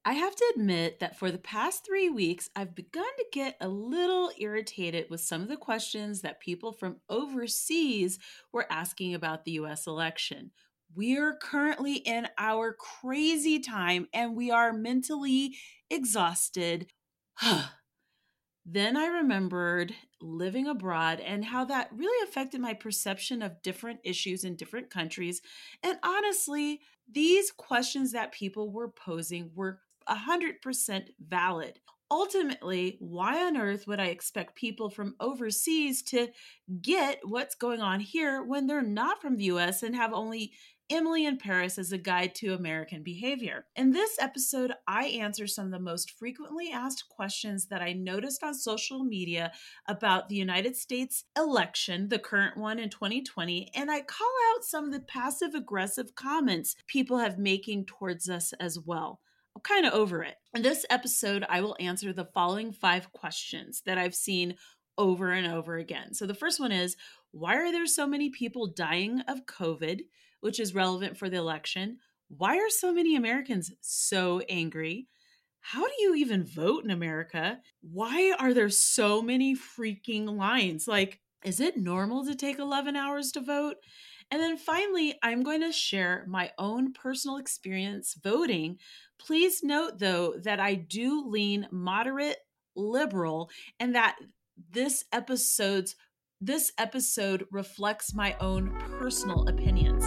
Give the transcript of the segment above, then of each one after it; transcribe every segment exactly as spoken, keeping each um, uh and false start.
I have to admit that for the past three weeks, I've begun to get a little irritated with some of the questions that people from overseas were asking about the U S election. We're currently in our crazy time and we are mentally exhausted. Then I remembered living abroad and how that really affected my perception of different issues in different countries. And honestly, these questions that people were posing were one hundred percent valid. Ultimately, why on earth would I expect people from overseas to get what's going on here when they're not from the U S and have only Emily in Paris as a guide to American behavior? In this episode, I answer some of the most frequently asked questions that I noticed on social media about the United States election, the current one in twenty twenty, and I call out some of the passive aggressive comments people have making towards us as well. I'm kind of over it. In this episode, I will answer the following five questions that I've seen over and over again. So the first one is, why are there so many people dying of COVID, which is relevant for the election? Why are so many Americans so angry? How do you even vote in America? Why are there so many freaking lines? Like, is it normal to take eleven hours to vote? And then finally, I'm going to share my own personal experience voting. Please note, though, that I do lean moderate liberal and that this episode's this episode reflects my own personal opinions.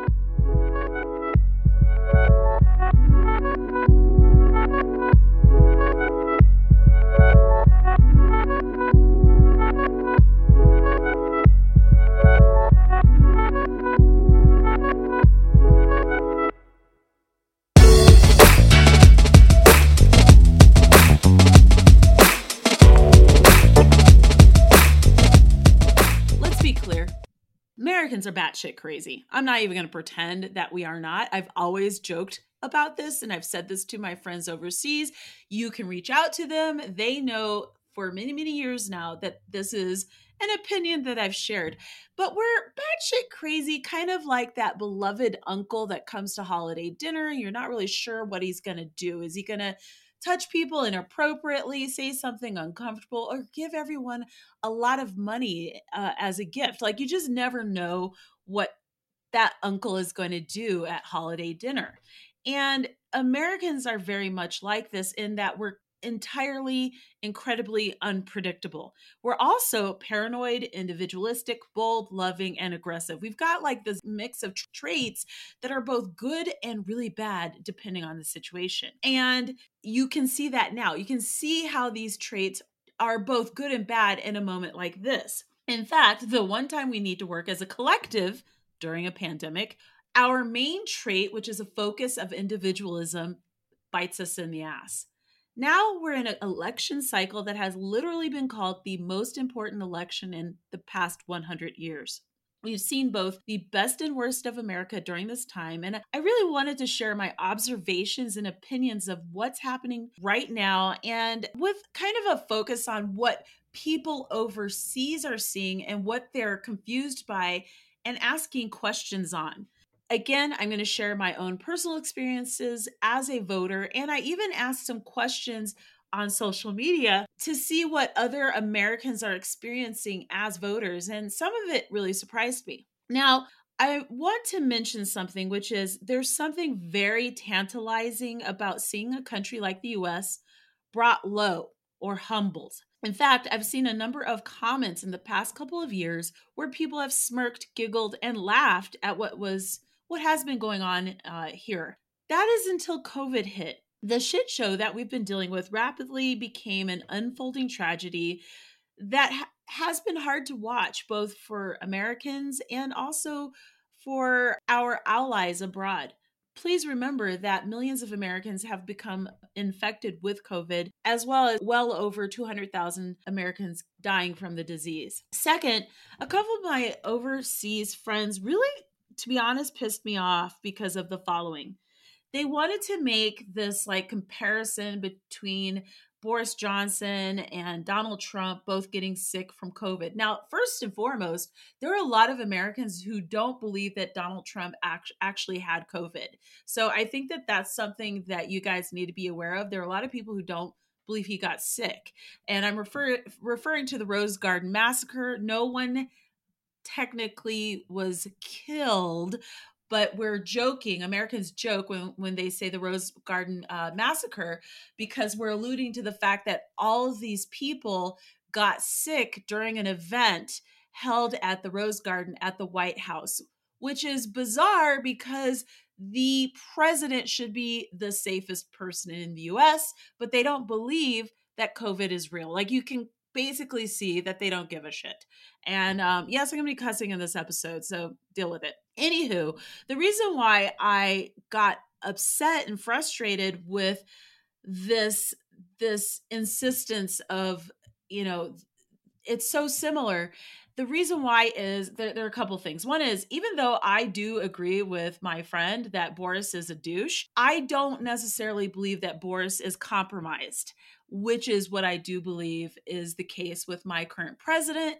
Americans are batshit crazy. I'm not even going to pretend that we are not. I've always joked about this, and I've said this to my friends overseas. You can reach out to them. They know for many, many years now that this is an opinion that I've shared. But we're batshit crazy, kind of like that beloved uncle that comes to holiday dinner. You're not really sure what he's going to do. Is he going to touch people inappropriately, say something uncomfortable, or give everyone a lot of money uh, as a gift? Like, you just never know what that uncle is going to do at holiday dinner. And Americans are very much like this in that we're entirely incredibly unpredictable. We're also paranoid, individualistic, bold, loving, and aggressive. We've got like this mix of traits that are both good and really bad depending on the situation. And you can see that now. You can see how these traits are both good and bad in a moment like this. In fact, the one time we need to work as a collective during a pandemic, our main trait, which is a focus of individualism, bites us in the ass. Now we're in an election cycle that has literally been called the most important election in the past one hundred years. We've seen both the best and worst of America during this time, and I really wanted to share my observations and opinions of what's happening right now, and with kind of a focus on what people overseas are seeing and what they're confused by and asking questions on. Again, I'm going to share my own personal experiences as a voter, and I even asked some questions on social media to see what other Americans are experiencing as voters, and some of it really surprised me. Now, I want to mention something, which is there's something very tantalizing about seeing a country like the U S brought low or humbled. In fact, I've seen a number of comments in the past couple of years where people have smirked, giggled, and laughed at what was what has been going on uh, here. That is until COVID hit. The shit show that we've been dealing with rapidly became an unfolding tragedy that ha- has been hard to watch, both for Americans and also for our allies abroad. Please remember that millions of Americans have become infected with COVID, as well as well over two hundred thousand Americans dying from the disease. Second, a couple of my overseas friends really, to be honest, pissed me off because of the following. They wanted to make this like comparison between Boris Johnson and Donald Trump both getting sick from COVID. Now, first and foremost, there are a lot of Americans who don't believe that Donald Trump act- actually had COVID. So I think that that's something that you guys need to be aware of. There are a lot of people who don't believe he got sick. And I'm refer- referring to the Rose Garden massacre. No one technically was killed, but we're joking. Americans joke when, when they say the Rose Garden uh, massacre, because we're alluding to the fact that all of these people got sick during an event held at the Rose Garden at the White House, which is bizarre because the president should be the safest person in the U S, but they don't believe that COVID is real. Like, you can basically see that they don't give a shit. And um, yes, I'm going to be cussing in this episode, so deal with it. Anywho, the reason why I got upset and frustrated with this this insistence of, you know, it's so similar. The reason why is there, there are a couple things. One is, even though I do agree with my friend that Boris is a douche, I don't necessarily believe that Boris is compromised, which is what I do believe is the case with my current president.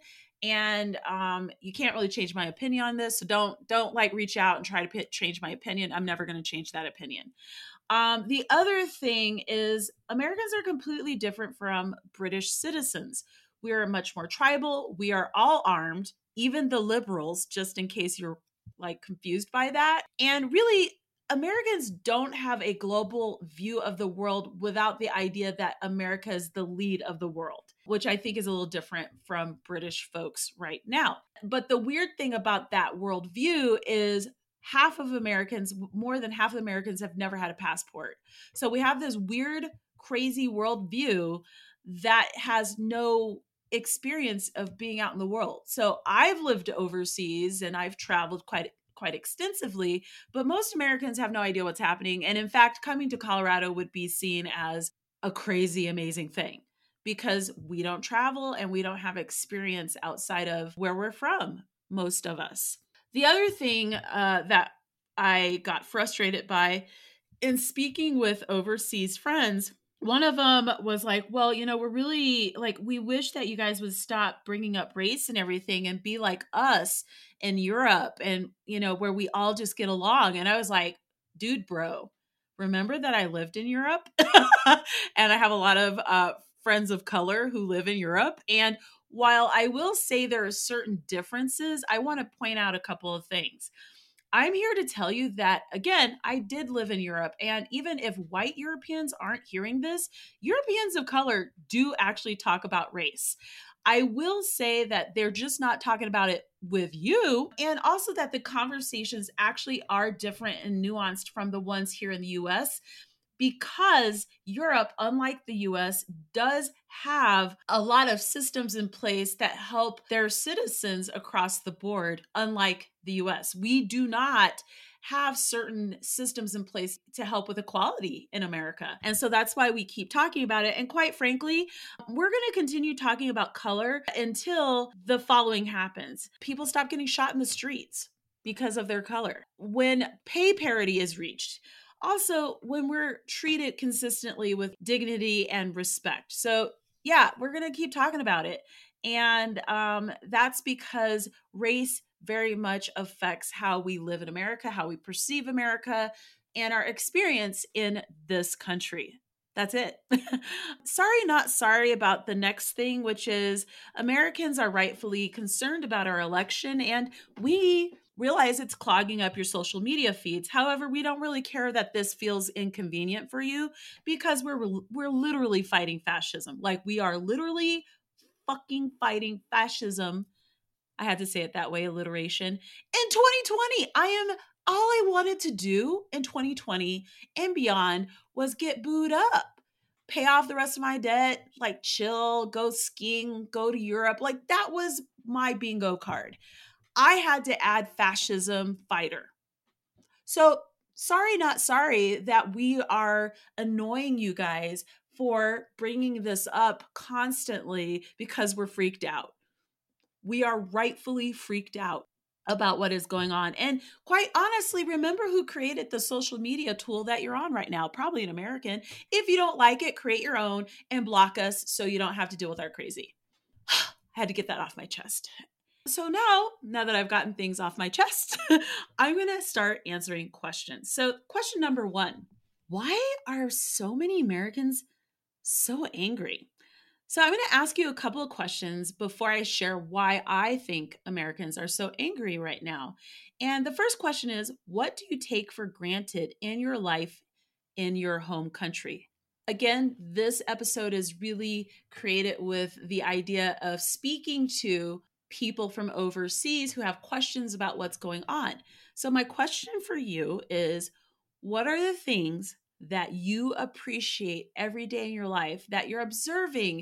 And um, you can't really change my opinion on this. So don't, don't like reach out and try to p- change my opinion. I'm never going to change that opinion. Um, the other thing is, Americans are completely different from British citizens. We are much more tribal. We are all armed, even the liberals, just in case you're like confused by that. And really, Americans don't have a global view of the world without the idea that America is the lead of the world, which I think is a little different from British folks right now. But the weird thing about that worldview is half of Americans, more than half of Americans, have never had a passport. So we have this weird, crazy worldview that has no experience of being out in the world. So I've lived overseas and I've traveled quite quite extensively, but most Americans have no idea what's happening. And in fact, coming to Colorado would be seen as a crazy, amazing thing because we don't travel and we don't have experience outside of where we're from, most of us. The other thing uh, that I got frustrated by in speaking with overseas friends, one of them was like, well, you know, we're really like, we wish that you guys would stop bringing up race and everything and be like us in Europe and, you know, where we all just get along. And I was like, dude, bro, remember that I lived in Europe and I have a lot of uh, friends of color who live in Europe. And while I will say there are certain differences, I want to point out a couple of things. I'm here to tell you that, again, I did live in Europe. And even if white Europeans aren't hearing this, Europeans of color do actually talk about race. I will say that they're just not talking about it with you. And also that the conversations actually are different and nuanced from the ones here in the U S, because Europe, unlike the U S, does have a lot of systems in place that help their citizens across the board, unlike the U S. We do not have certain systems in place to help with equality in America. And so that's why we keep talking about it. And quite frankly, we're going to continue talking about color until the following happens. People stop getting shot in the streets because of their color. When pay parity is reached, also, when we're treated consistently with dignity and respect. So yeah, we're going to keep talking about it. And um, that's because race very much affects how we live in America, how we perceive America, and our experience in this country. That's it. Sorry, not sorry about the next thing, which is Americans are rightfully concerned about our election, and we realize it's clogging up your social media feeds. However, we don't really care that this feels inconvenient for you because we're we're literally fighting fascism. Like, we are literally fucking fighting fascism. I had to say it that way, alliteration. In twenty twenty, I am all I wanted to do in twenty twenty and beyond was get booed up, pay off the rest of my debt, like chill, go skiing, go to Europe. Like, that was my bingo card. I had to add fascism fighter. So sorry, not sorry that we are annoying you guys for bringing this up constantly because we're freaked out. We are rightfully freaked out. about what is going on. And quite honestly, remember who created the social media tool that you're on right now, probably an American. If you don't like it, create your own and block us so you don't have to deal with our crazy. I had to get that off my chest. So now, now that I've gotten things off my chest, I'm going to start answering questions. So question number one, why are so many Americans so angry? So I'm going to ask you a couple of questions before I share why I think Americans are so angry right now. And the first question is, what do you take for granted in your life in your home country? Again, this episode is really created with the idea of speaking to people from overseas who have questions about what's going on. So my question for you is, what are the things that you appreciate every day in your life that you're observing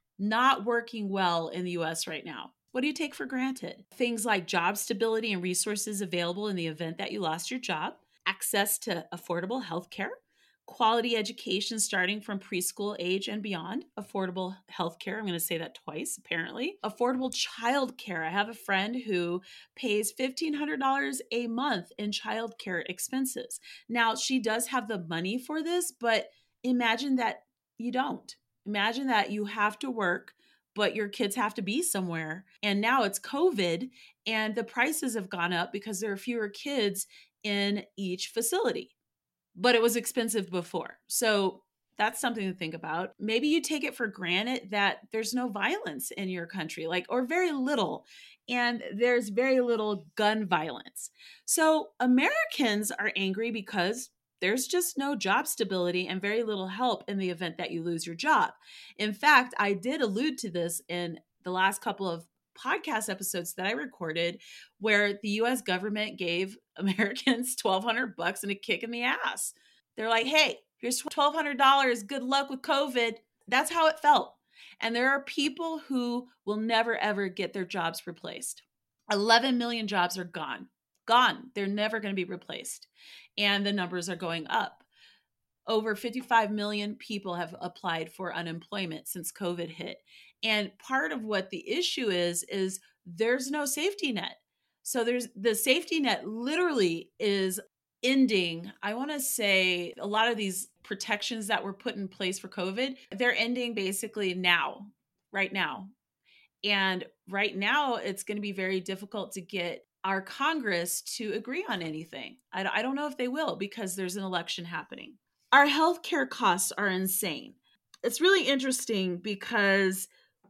not working well in the U S right now? What do you take for granted? Things like job stability and resources available in the event that you lost your job, access to affordable health care, quality education starting from preschool age and beyond, affordable health care. I'm going to say that twice, apparently. Affordable child care. I have a friend who pays fifteen hundred dollars a month in child care expenses. Now, she does have the money for this, but imagine that you don't. Imagine that you have to work, but your kids have to be somewhere. And now it's COVID and the prices have gone up because there are fewer kids in each facility. But it was expensive before. So that's something to think about. Maybe you take it for granted that there's no violence in your country, like, or very little, and there's very little gun violence. So Americans are angry because there's just no job stability and very little help in the event that you lose your job. In fact, I did allude to this in the last couple of podcast episodes that I recorded where the U S government gave Americans twelve hundred bucks and a kick in the ass. They're like, hey, here's twelve hundred dollars. Good luck with COVID. That's how it felt. And there are people who will never, ever get their jobs replaced. eleven million jobs are gone. Gone. They're never going to be replaced. And the numbers are going up. Over fifty-five million people have applied for unemployment since COVID hit. And part of what the issue is, is there's no safety net. So there's the safety net literally is ending. I want to say a lot of these protections that were put in place for COVID, they're ending basically now, right now. And right now, it's going to be very difficult to get our Congress to agree on anything. I, I don't know if they will because there's an election happening. Our healthcare costs are insane. It's really interesting because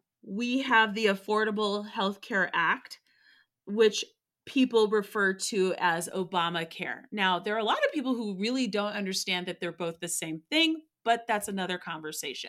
we have the Affordable Health Care Act, which people refer to as Obamacare. Now, there are a lot of people who really don't understand that they're both the same thing, but that's another conversation.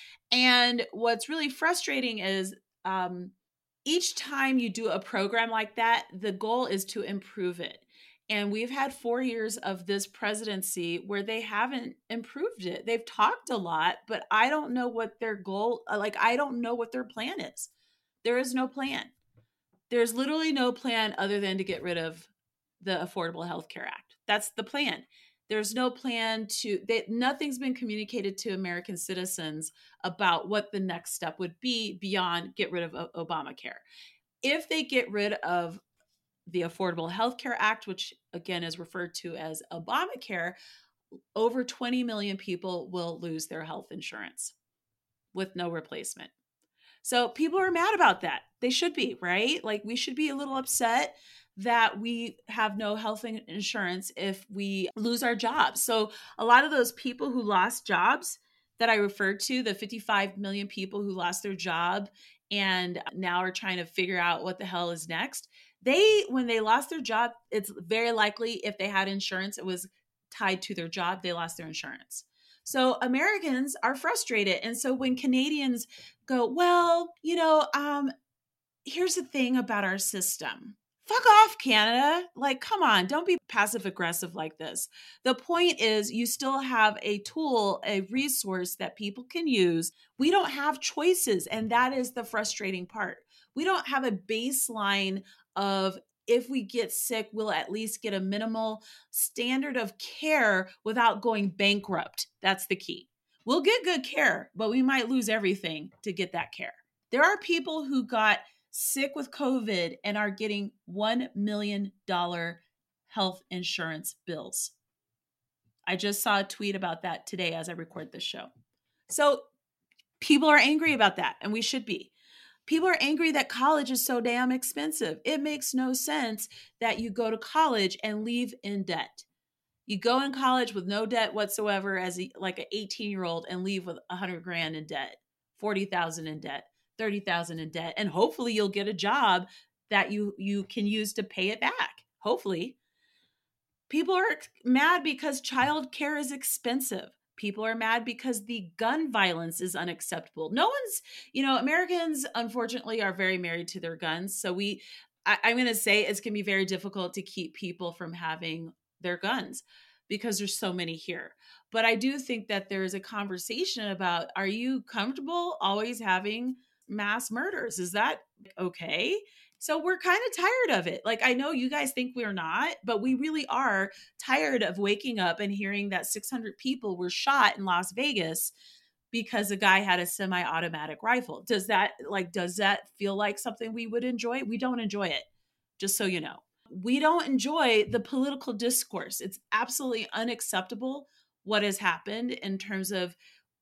And what's really frustrating is um, each time you do a program like that, the goal is to improve it. And we've had four years of this presidency where they haven't improved it. They've talked a lot, but I don't know what their goal, like, I don't know what their plan is. There is no plan. There's literally no plan other than to get rid of the Affordable Health Care Act. That's the plan. There's no plan to, they, nothing's been communicated to American citizens about what the next step would be beyond get rid of o- Obamacare. If they get rid of the Affordable Health Care Act, which again is referred to as Obamacare, over twenty million people will lose their health insurance with no replacement. So people are mad about that. They should be, right? Like we should be a little upset that we have no health insurance if we lose our jobs. So a lot of those people who lost jobs that I referred to, the fifty-five million people who lost their job and now are trying to figure out what the hell is next. They, when they lost their job, it's very likely if they had insurance, it was tied to their job, they lost their insurance. So Americans are frustrated. And so when Canadians go, well, you know, um, here's the thing about our system. Fuck off, Canada. Like, come on, don't be passive aggressive like this. The point is you still have a tool, a resource that people can use. We don't have choices. And that is the frustrating part. We don't have a baseline of if we get sick, we'll at least get a minimal standard of care without going bankrupt. That's the key. We'll get good care, but we might lose everything to get that care. There are people who got sick with COVID and are getting one million dollars health insurance bills. I just saw a tweet about that today as I record this show. So people are angry about that, and we should be. People are angry that college is so damn expensive. It makes no sense that you go to college and leave in debt. You go in college with no debt whatsoever as a, like an eighteen year old and leave with a hundred grand in debt, forty thousand in debt, thirty thousand in debt. And hopefully you'll get a job that you, you can use to pay it back. Hopefully. People are mad because childcare is expensive. People are mad because the gun violence is unacceptable. No one's, you know, Americans, unfortunately, are very married to their guns. So we, I, I'm going to say it's going to be very difficult to keep people from having their guns because there's so many here. But I do think that there is a conversation about, are you comfortable always having mass murders? Is that okay? So we're kind of tired of it. Like, I know you guys think we're not, but we really are tired of waking up and hearing that six hundred people were shot in Las Vegas because a guy had a semi-automatic rifle. Does that like, does that feel like something we would enjoy? We don't enjoy it, just so you know. We don't enjoy the political discourse. It's absolutely unacceptable what has happened in terms of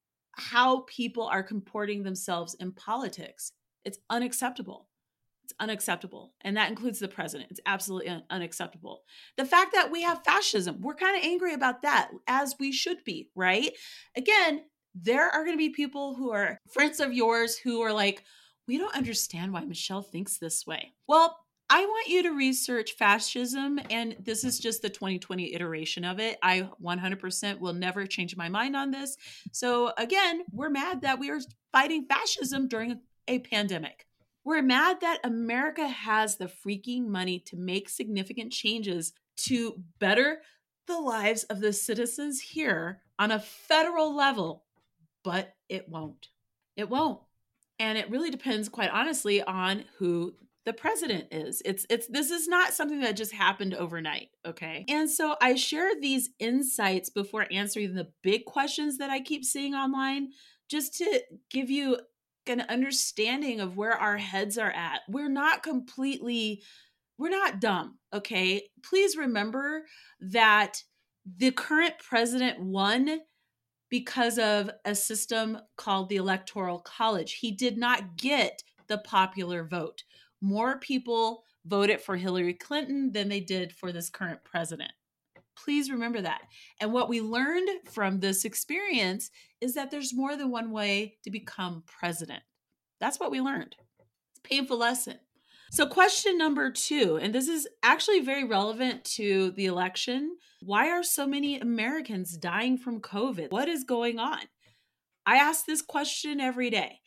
how people are comporting themselves in politics. It's unacceptable. It's unacceptable. And that includes the president. It's absolutely un- unacceptable. The fact that we have fascism, we're kind of angry about that, as we should be, right? Again, there are going to be people who are friends of yours who are like, we don't understand why Michelle thinks this way. Well, I want you to research fascism, and this is just the twenty twenty iteration of it. I one hundred percent will never change my mind on this. So again, we're mad that we are fighting fascism during a pandemic. We're mad that America has the freaking money to make significant changes to better the lives of the citizens here on a federal level, but it won't. It won't. And it really depends, quite honestly, on who the president is. It's it's this is not something that just happened overnight, okay? And so I share these insights before answering the big questions that I keep seeing online, just to give you an understanding of where our heads are at. We're not completely, we're not dumb, okay? Please remember that the current president won because of a system called the Electoral College. He did not get the popular vote. More people voted for Hillary Clinton than they did for this current president. Please remember that. And what we learned from this experience is that there's more than one way to become president. That's what we learned. It's a painful lesson. So question number two, and this is actually very relevant to the election. Why are so many Americans dying from COVID? What is going on? I ask this question every day.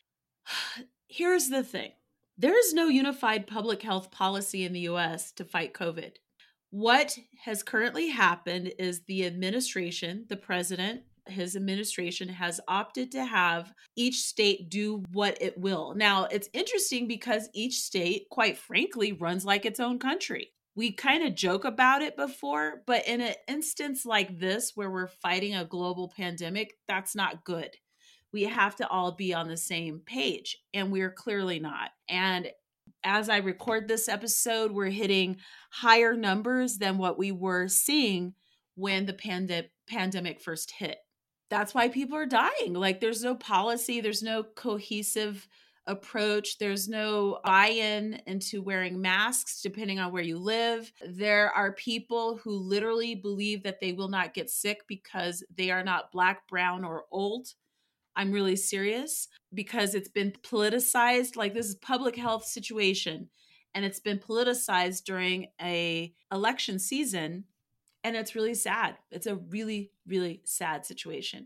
Here's the thing. There is no unified public health policy in the U S to fight COVID. What has currently happened is the administration, the president, his administration has opted to have each state do what it will. Now, it's interesting because each state, quite frankly, runs like its own country. We kind of joke about it before, but in an instance like this, where we're fighting a global pandemic, that's not good. We have to all be on the same page, and we're clearly not. And as I record this episode, we're hitting higher numbers than what we were seeing when the pande- pandemic first hit. That's why people are dying. Like, there's no policy, there's no cohesive approach, there's no buy-in into wearing masks depending on where you live. There are people who literally believe that they will not get sick because they are not Black, brown, or old. I'm really serious, because it's been politicized. Like, this is public health situation, and it's been politicized during a election season, and it's really sad. It's a really, really sad situation.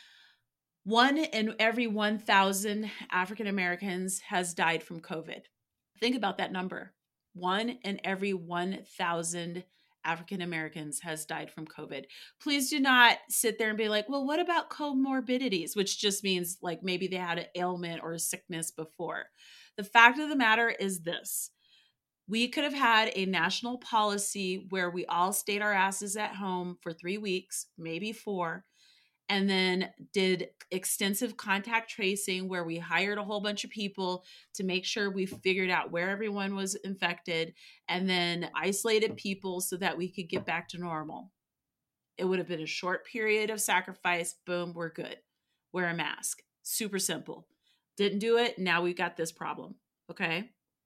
One in every one thousand African Americans has died from COVID. Think about that number. One in every one thousand African Americans has died from COVID. Please do not sit there and be like, well, what about comorbidities? Which just means like maybe they had an ailment or a sickness before. The fact of the matter is this. We could have had a national policy where we all stayed our asses at home for three weeks, maybe four, and then did extensive contact tracing where we hired a whole bunch of people to make sure we figured out where everyone was infected and then isolated people so that we could get back to normal. It would have been a short period of sacrifice. Boom, we're good. Wear a mask. Super simple. Didn't do it. Now we've got this problem. Okay.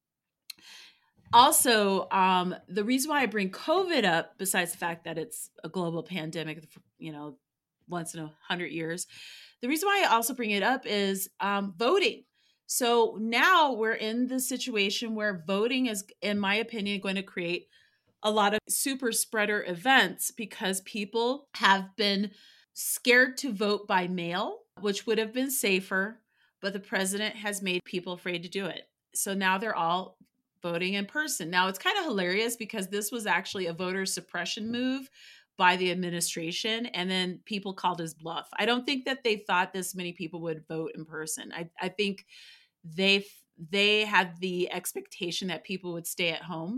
Also, um, the reason why I bring COVID up, besides the fact that it's a global pandemic, you know, once in a hundred years, the reason why I also bring it up is um, voting. So now we're in the situation where voting is, in my opinion, going to create a lot of super spreader events because people have been scared to vote by mail, which would have been safer, but the president has made people afraid to do it. So now they're all voting in person. Now it's kind of hilarious because this was actually a voter suppression move by the administration, and then people called his bluff. I don't think that they thought this many people would vote in person. I, I think they they had the expectation that people would stay at home,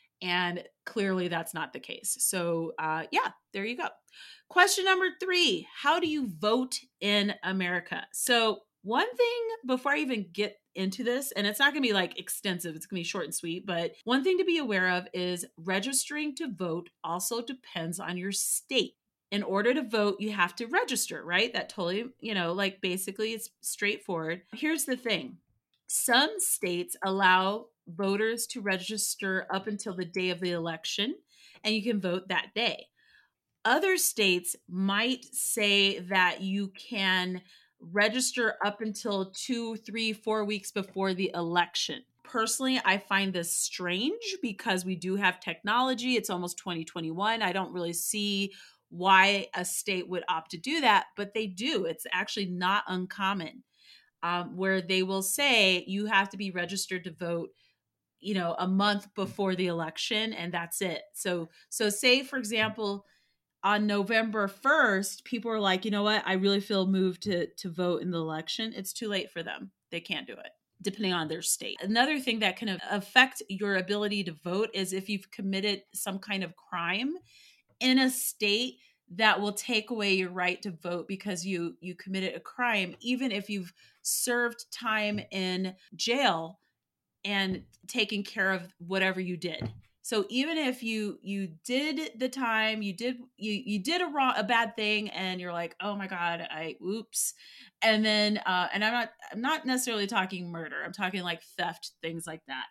and clearly that's not the case. So uh, yeah, there you go. Question number three, how do you vote in America? So one thing before I even get into this, and it's not going to be like extensive, it's going to be short and sweet, but one thing to be aware of is registering to vote also depends on your state. In order to vote, you have to register, right? That totally, you know, like basically it's straightforward. Here's the thing. Some states allow voters to register up until the day of the election, and you can vote that day. Other states might say that you can register up until two, three, four weeks before the election. Personally, I find this strange because we do have technology. It's almost twenty twenty-one. I don't really see why a state would opt to do that, but they do. It's actually not uncommon, um, where they will say you have to be registered to vote, you know, a month before the election, and that's it. So, so say, for example, on November first, people are like, you know what, I really feel moved to, to vote in the election. It's too late for them. They can't do it, depending on their state. Another thing that can affect your ability to vote is if you've committed some kind of crime in a state that will take away your right to vote because you you committed a crime, even if you've served time in jail and taken care of whatever you did. So even if you you did the time, you did you you did a wrong a bad thing, and you're like, oh my god, I oops, and then uh, and I'm not I'm not necessarily talking murder. I'm talking like theft, things like that.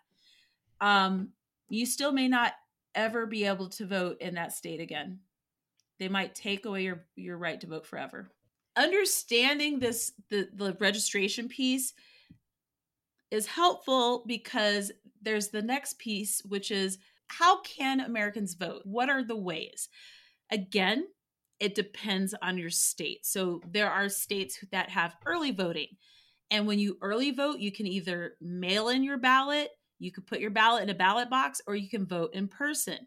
Um, you still may not ever be able to vote in that state again. They might take away your your right to vote forever. Understanding this the the registration piece is helpful because there's the next piece, which is how can Americans vote? What are the ways? Again, it depends on your state. So there are states that have early voting. And when you early vote, you can either mail in your ballot, you could put your ballot in a ballot box, or you can vote in person.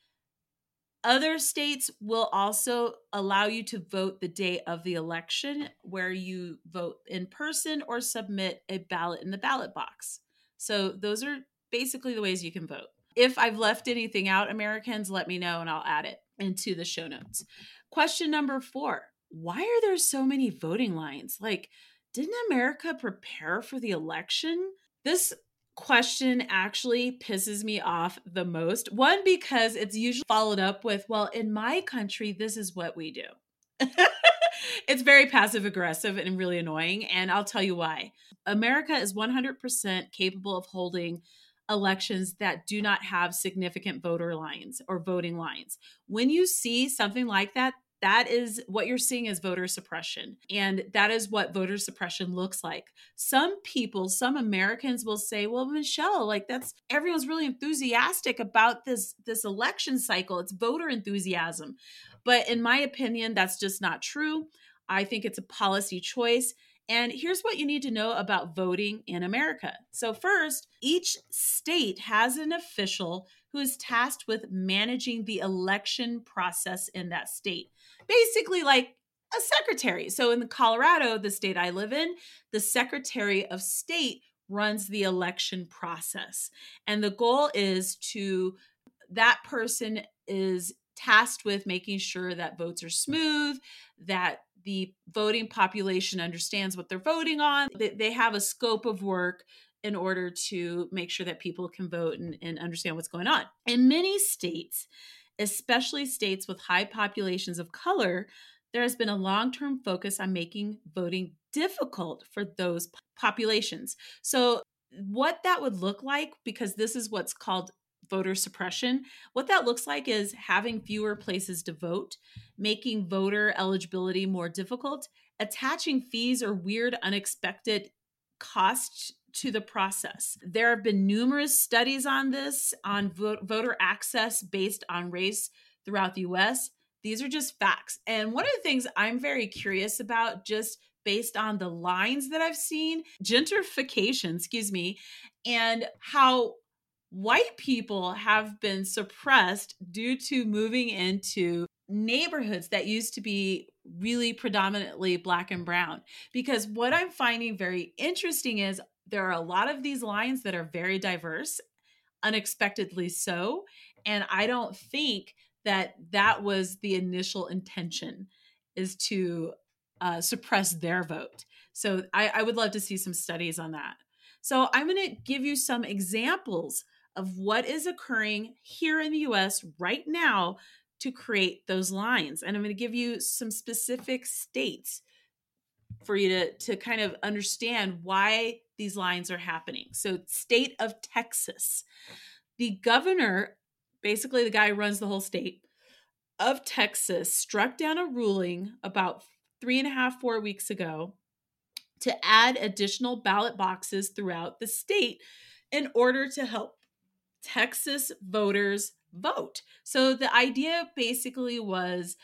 Other states will also allow you to vote the day of the election, where you vote in person or submit a ballot in the ballot box. So those are basically the ways you can vote. If I've left anything out, Americans, let me know and I'll add it into the show notes. Question number four, why are there so many voting lines? Like, didn't America prepare for the election? This question actually pisses me off the most. One, because it's usually followed up with, well, in my country, this is what we do. It's very passive aggressive and really annoying. And I'll tell you why. America is one hundred percent capable of holding elections that do not have significant voter lines or voting lines. When you see something like that, that is what you're seeing as voter suppression. And that is what voter suppression looks like. Some people, some Americans will say, well, Michelle, like that's, everyone's really enthusiastic about this, this election cycle. It's voter enthusiasm. But in my opinion, that's just not true. I think it's a policy choice. And here's what you need to know about voting in America. So first, each state has an official who is tasked with managing the election process in that state. Basically like a secretary. So in Colorado, the state I live in, the Secretary of State runs the election process. And the goal is to, that person is tasked with making sure that votes are smooth, that the voting population understands what they're voting on. They, they have a scope of work in order to make sure that people can vote and, and understand what's going on. In many states, especially states with high populations of color, there has been a long-term focus on making voting difficult for those populations. So what that would look like, because this is what's called voter suppression, what that looks like is having fewer places to vote, making voter eligibility more difficult, attaching fees or weird unexpected costs to the process. There have been numerous studies on this, on vo- voter access based on race throughout the U S. These are just facts. And one of the things I'm very curious about, just based on the lines that I've seen, gentrification, excuse me, and how white people have been suppressed due to moving into neighborhoods that used to be really predominantly Black and brown. Because what I'm finding very interesting is there are a lot of these lines that are very diverse, unexpectedly so. And I don't think that that was the initial intention, is to uh, suppress their vote. So I, I would love to see some studies on that. So I'm going to give you some examples of what is occurring here in the U S right now to create those lines. And I'm going to give you some specific states for you to, to kind of understand why these lines are happening. So, state of Texas. The governor, basically the guy who runs the whole state of Texas, struck down a ruling about three and a half, four weeks ago to add additional ballot boxes throughout the state in order to help Texas voters vote. So the idea basically was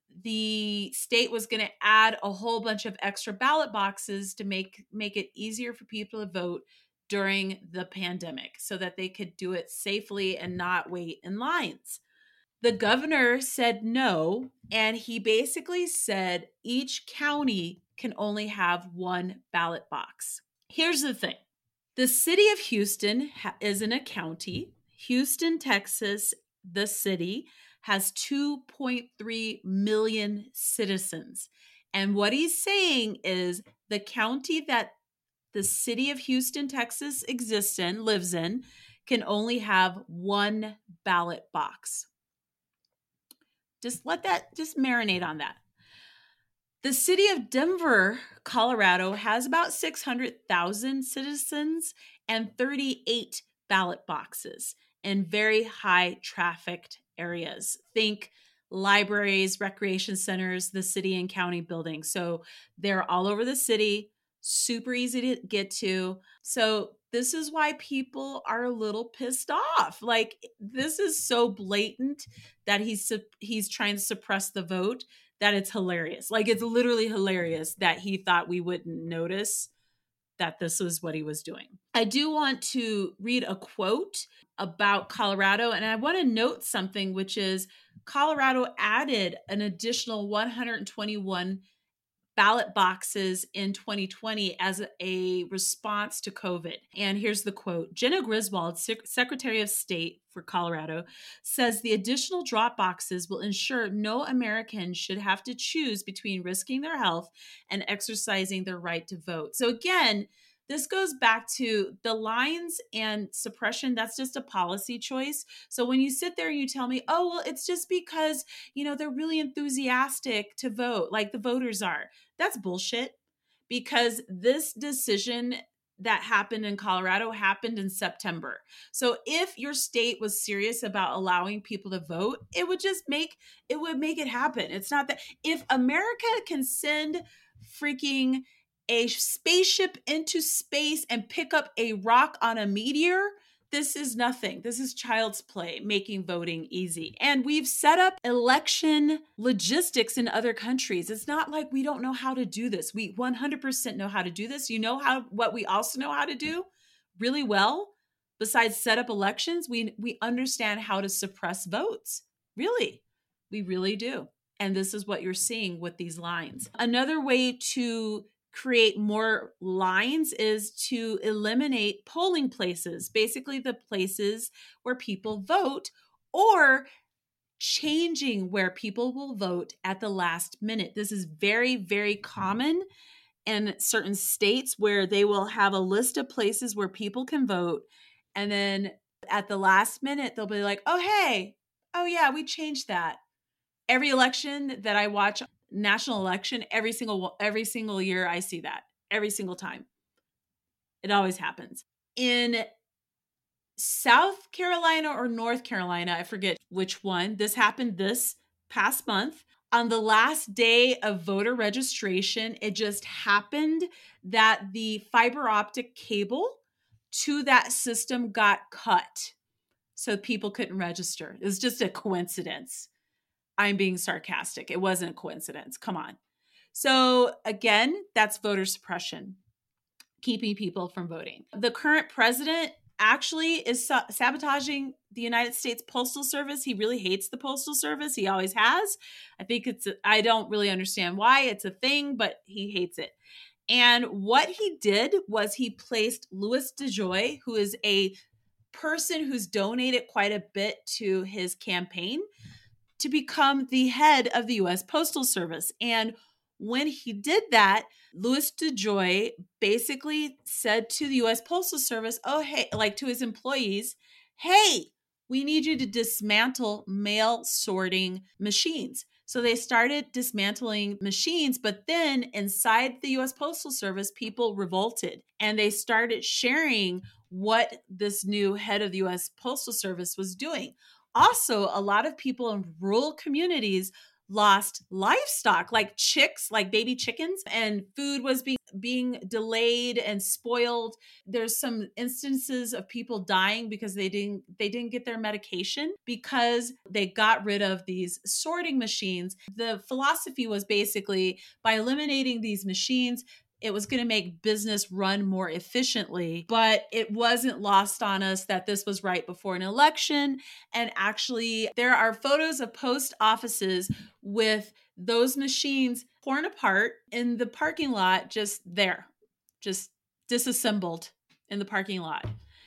the state was going to add a whole bunch of extra ballot boxes to make make it easier for people to vote during the pandemic so that they could do it safely and not wait in lines. The governor said no, and he basically said each county can only have one ballot box. Here's the thing. The city of Houston ha- is in a county. Houston, Texas, the city, has two point three million citizens. And what he's saying is the county that the city of Houston, Texas exists in, lives in, can only have one ballot box. Just let that, just marinate on that. The city of Denver, Colorado, has about six hundred thousand citizens and thirty-eight ballot boxes in very high trafficked areas. Think libraries, recreation centers, the city and county buildings. So they're all over the city, super easy to get to. So this is why people are a little pissed off. Like, this is so blatant that he's he's trying to suppress the vote that it's hilarious. Like, it's literally hilarious that he thought we wouldn't notice that this was what he was doing. I do want to read a quote about Colorado, and I want to note something, which is Colorado added an additional one hundred twenty-one ballot boxes in twenty twenty as a response to COVID. And here's the quote. Jenna Griswold, Sec- Secretary of State for Colorado, says the additional drop boxes will ensure no American should have to choose between risking their health and exercising their right to vote. So again, this goes back to the lines and suppression. That's just a policy choice. So when you sit there and you tell me, oh, well, it's just because, you know, they're really enthusiastic to vote, like the voters are. That's bullshit, because this decision that happened in Colorado happened in September. So if your state was serious about allowing people to vote, it would just make, it would make it happen. It's not that if America can send freaking a spaceship into space and pick up a rock on a meteor, this is nothing. This is child's play, making voting easy. And we've set up election logistics in other countries. It's not like we don't know how to do this. We one hundred percent know how to do this. You know how, what we also know how to do really well, besides set up elections, we we understand how to suppress votes. Really, we really do. And this is what you're seeing with these lines. Another way to create more lines is to eliminate polling places, basically the places where people vote, or changing where people will vote at the last minute. This is very, very common in certain states where they will have a list of places where people can vote. And then at the last minute, they'll be like, oh, hey, oh, yeah, we changed that. Every election that I watch, national election, every single every single year, I see that every single time. It always happens. In South Carolina or North Carolina, I forget which one, this happened this past month. On the last day of voter registration, it just happened that the fiber optic cable to that system got cut, so people couldn't register. It was just a coincidence. I'm being sarcastic. It wasn't a coincidence. Come on. So again, that's voter suppression, keeping people from voting. The current president actually is sabotaging the United States Postal Service. He really hates the Postal Service. He always has. I think it's, I don't really understand why it's a thing, but he hates it. And what he did was he placed Louis DeJoy, who is a person who's donated quite a bit to his campaign, to become the head of the U S Postal Service. And when he did that, Louis DeJoy basically said to the U S Postal Service, oh, hey, like to his employees, hey, we need you to dismantle mail sorting machines. So they started dismantling machines, but then inside the U S Postal Service, people revolted and they started sharing what this new head of the U S Postal Service was doing. Also, a lot of people in rural communities lost livestock, like chicks, like baby chickens, and food was being being delayed and spoiled. There's some instances of people dying because they didn't they didn't get their medication because they got rid of these sorting machines. The philosophy was basically by eliminating these machines, it was going to make business run more efficiently, but it wasn't lost on us that this was right before an election. And actually, there are photos of post offices with those machines torn apart in the parking lot, just there, just disassembled in the parking lot.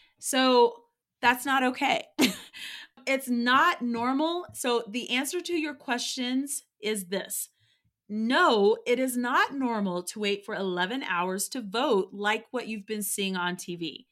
So that's not okay. It's not normal. So the answer to your questions is this. No, it is not normal to wait for eleven hours to vote like what you've been seeing on T V.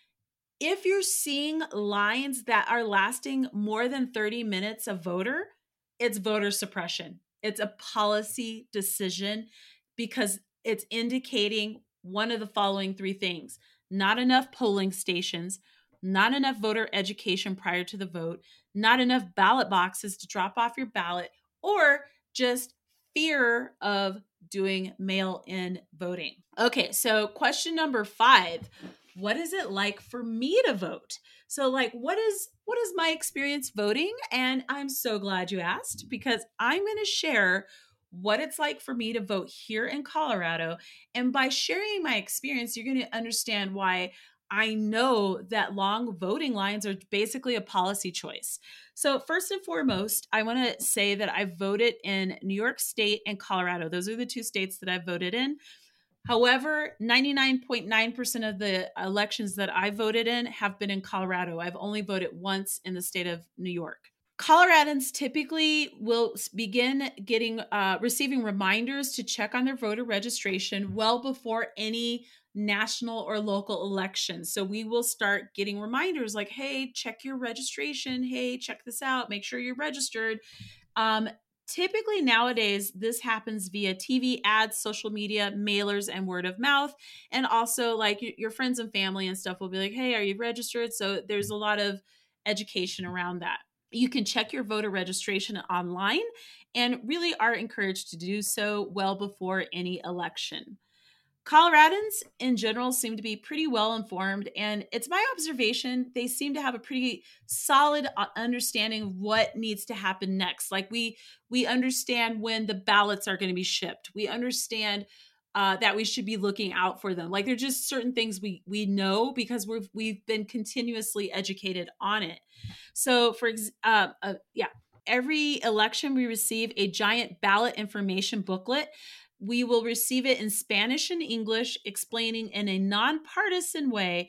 If you're seeing lines that are lasting more than thirty minutes a voter, it's voter suppression. It's a policy decision because it's indicating one of the following three things: not enough polling stations, not enough voter education prior to the vote, not enough ballot boxes to drop off your ballot, or just fear of doing mail-in voting. Okay, so question number five, what is it like for me to vote? So like, what is what is my experience voting? And I'm so glad you asked because I'm going to share what it's like for me to vote here in Colorado. And by sharing my experience, you're going to understand why I know that long voting lines are basically a policy choice. So first and foremost, I want to say that I voted in New York State and Colorado. Those are the two states that I've voted in. However, ninety-nine point nine percent of the elections that I voted in have been in Colorado. I've only voted once in the state of New York. Coloradans typically will begin getting uh, receiving reminders to check on their voter registration well before any national or local elections. So we will start getting reminders like, hey, check your registration. Hey, check this out. Make sure you're registered. Um, typically nowadays, this happens via T V ads, social media, mailers, and word of mouth. And also like your friends and family and stuff will be like, hey, are you registered? So there's a lot of education around that. You can check your voter registration online and really are encouraged to do so well before any election. Coloradans in general seem to be pretty well informed, and it's my observation they seem to have a pretty solid understanding of what needs to happen next. Like we we understand when the ballots are going to be shipped. We understand uh, that we should be looking out for them. Like there're just certain things we we know because we've we've been continuously educated on it. So for uh, uh, yeah, every election we receive a giant ballot information booklet. We will receive it in Spanish and English, explaining in a nonpartisan way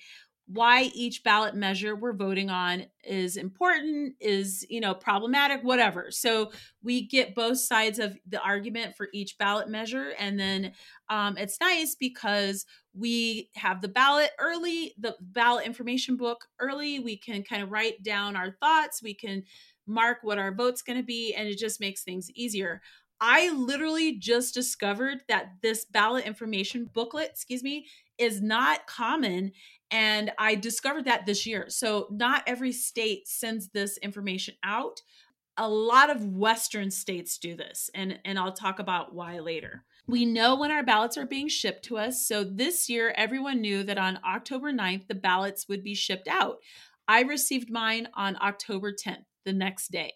why each ballot measure we're voting on is important, is, you know, problematic, whatever. So we get both sides of the argument for each ballot measure. And then um, it's nice because we have the ballot early, the ballot information book early. We can kind of write down our thoughts. We can mark what our vote's going to be, and it just makes things easier. I literally just discovered that this ballot information booklet, excuse me, is not common. And I discovered that this year. So not every state sends this information out. A lot of Western states do this, and, and I'll talk about why later. We know when our ballots are being shipped to us. So this year, everyone knew that on October ninth, the ballots would be shipped out. I received mine on October tenth, the next day.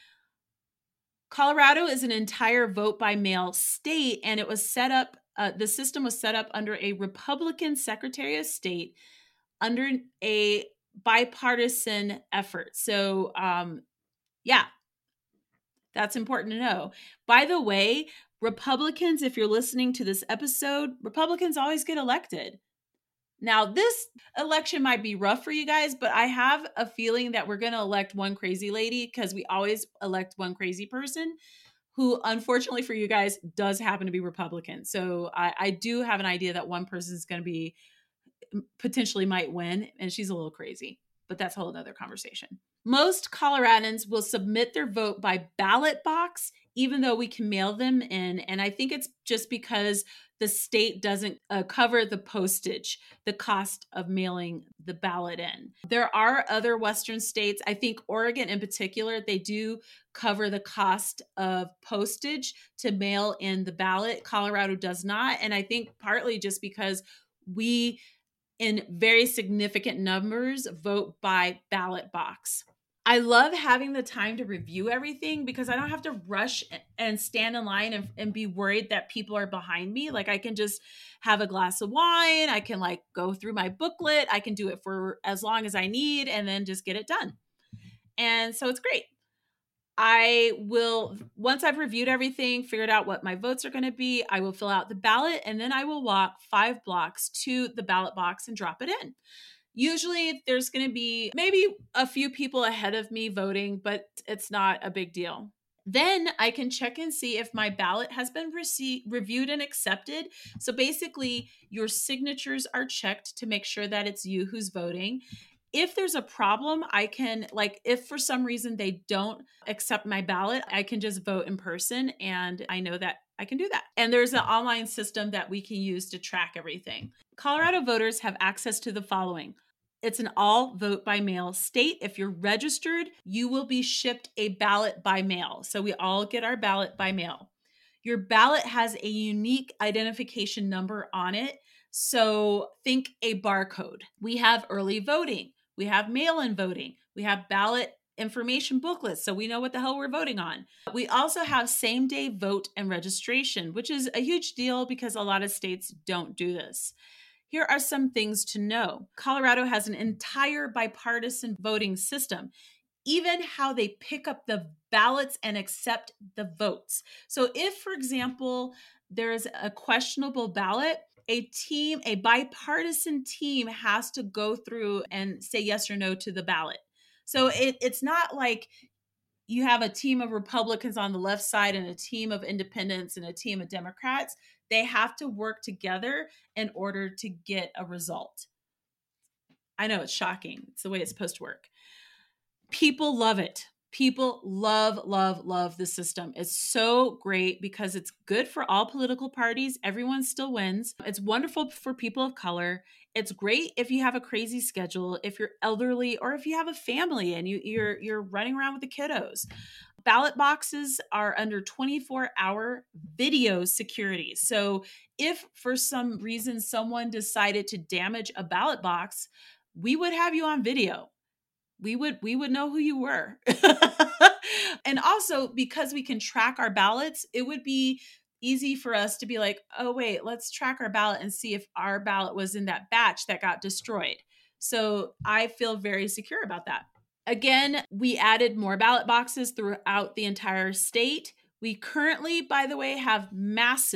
Colorado is an entire vote by mail state, and it was set up, uh, the system was set up under a Republican Secretary of State under a bipartisan effort. So, um, yeah, that's important to know. By the way, Republicans, if you're listening to this episode, Republicans always get elected. Now, this election might be rough for you guys, but I have a feeling that we're going to elect one crazy lady, because we always elect one crazy person who, unfortunately for you guys, does happen to be Republican. So I, I do have an idea that one person is going to be, potentially might win, and she's a little crazy, but that's a whole other conversation. Most Coloradans will submit their vote by ballot box, even though we can mail them in. And I think it's just because the state doesn't uh, cover the postage, the cost of mailing the ballot in. There are other Western states, I think Oregon in particular, they do cover the cost of postage to mail in the ballot. Colorado does not. And I think partly just because we, in very significant numbers, vote by ballot box. I love having the time to review everything because I don't have to rush and stand in line and, and be worried that people are behind me. Like, I can just have a glass of wine. I can like go through my booklet. I can do it for as long as I need and then just get it done. And so it's great. I will, once I've reviewed everything, figured out what my votes are going to be, I will fill out the ballot, and then I will walk five blocks to the ballot box and drop it in. Usually there's going to be maybe a few people ahead of me voting, but it's not a big deal. Then I can check and see if my ballot has been received, reviewed and accepted. So basically, your signatures are checked to make sure that it's you who's voting. If there's a problem, I can, like, if for some reason they don't accept my ballot, I can just vote in person, and I know that I can do that. And there's an online system that we can use to track everything. Colorado voters have access to the following. It's an all vote by mail state. If you're registered, you will be shipped a ballot by mail. So we all get our ballot by mail. Your ballot has a unique identification number on it. So think a barcode. We have early voting. We have mail-in voting. We have ballot information booklets, so we know what the hell we're voting on. We also have same-day vote and registration, which is a huge deal because a lot of states don't do this. Here are some things to know. Colorado has an entire bipartisan voting system, even how they pick up the ballots and accept the votes. So if, for example, there's a questionable ballot, a team, a bipartisan team has to go through and say yes or no to the ballot. So it, it's not like you have a team of Republicans on the left side and a team of independents and a team of Democrats. They have to work together in order to get a result. I know it's shocking. It's the way it's supposed to work. People love it. People love, love, love the system. It's so great because it's good for all political parties. Everyone still wins. It's wonderful for people of color. It's great if you have a crazy schedule, if you're elderly, or if you have a family and you, you're you're running around with the kiddos. Ballot boxes are under twenty-four hour video security. So if for some reason someone decided to damage a ballot box, we would have you on video. We would we would know who you were. And also, because we can track our ballots, it would be easy for us to be like, oh, wait, let's track our ballot and see if our ballot was in that batch that got destroyed. So I feel very secure about that. Again, we added more ballot boxes throughout the entire state. We currently, by the way, have massive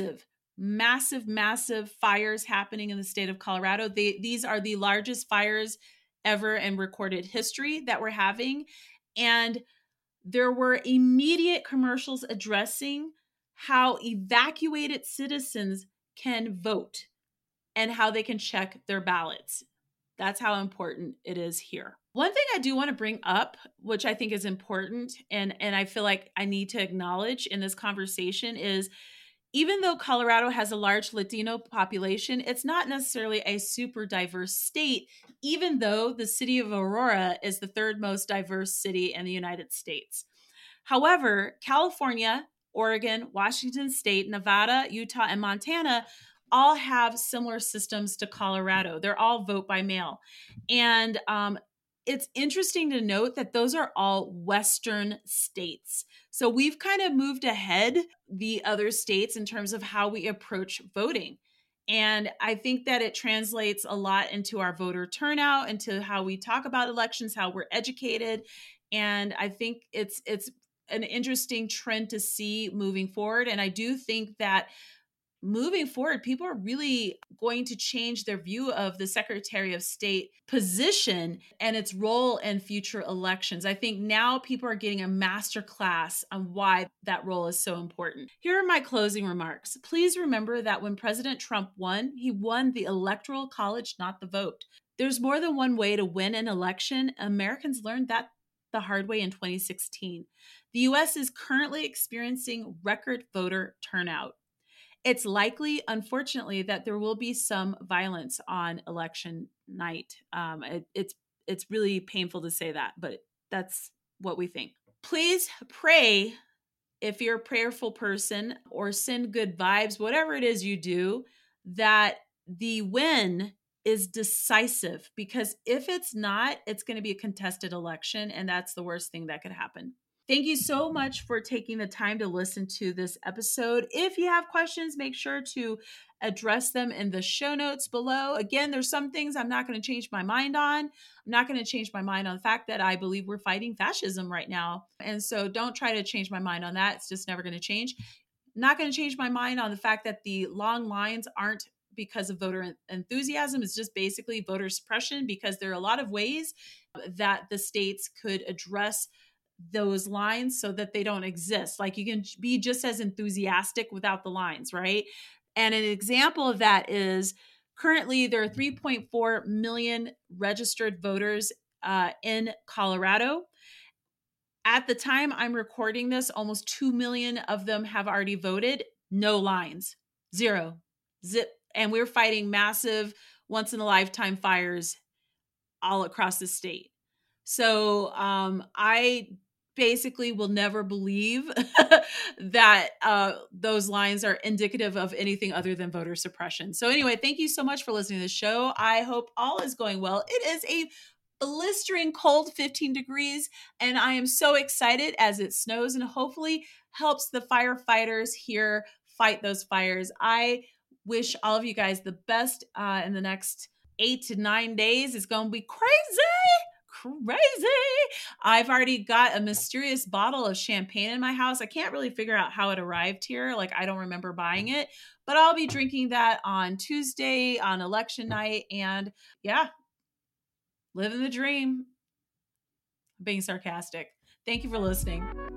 massive, massive fires happening in the state of Colorado. They, these are the largest fires ever in recorded history that we're having. And there were immediate commercials addressing how evacuated citizens can vote and how they can check their ballots. That's how important it is here. One thing I do want to bring up, which I think is important, and, and I feel like I need to acknowledge in this conversation, is even though Colorado has a large Latino population, it's not necessarily a super diverse state, even though the city of Aurora is the third most diverse city in the United States. However, California, Oregon, Washington State, Nevada, Utah, and Montana all have similar systems to Colorado. They're all vote by mail. And um, it's interesting to note that those are all Western states. So we've kind of moved ahead the other states in terms of how we approach voting. And I think that it translates a lot into our voter turnout, into how we talk about elections, how we're educated. And I think it's it's an interesting trend to see moving forward. And I do think that moving forward, people are really going to change their view of the Secretary of State position and its role in future elections. I think now people are getting a master class on why that role is so important. Here are my closing remarks. Please remember that when President Trump won, he won the Electoral College, not the vote. There's more than one way to win an election. Americans learned that the hard way in twenty sixteen. The U S is currently experiencing record voter turnout. It's likely, unfortunately, that there will be some violence on election night. Um, it, it's it's really painful to say that, but that's what we think. Please pray if you're a prayerful person, or send good vibes, whatever it is you do, that the win is decisive, because if it's not, it's going to be a contested election, and that's the worst thing that could happen. Thank you so much for taking the time to listen to this episode. If you have questions, make sure to address them in the show notes below. Again, there's some things I'm not going to change my mind on. I'm not going to change my mind on the fact that I believe we're fighting fascism right now. And so don't try to change my mind on that. It's just never going to change. I'm not going to change my mind on the fact that the long lines aren't because of voter enthusiasm. It's just basically voter suppression, because there are a lot of ways that the states could address those lines so that they don't exist. Like, you can be just as enthusiastic without the lines, right? And an example of that is currently there are three point four million registered voters uh, in Colorado. At the time I'm recording this, almost two million of them have already voted. No lines, zero, zip. And we're fighting massive once in a lifetime fires all across the state. So um, I basically will never believe that uh, those lines are indicative of anything other than voter suppression. So anyway, thank you so much for listening to the show. I hope all is going well. It is a blistering cold fifteen degrees, and I am so excited as it snows and hopefully helps the firefighters here fight those fires. I wish all of you guys the best uh, in the next eight to nine days. It's going to be crazy. Crazy. I've already got a mysterious bottle of champagne in my house. I can't really figure out how it arrived here. Like, I don't remember buying it, but I'll be drinking that on Tuesday on election night. And yeah, living the dream. Being sarcastic. Thank you for listening.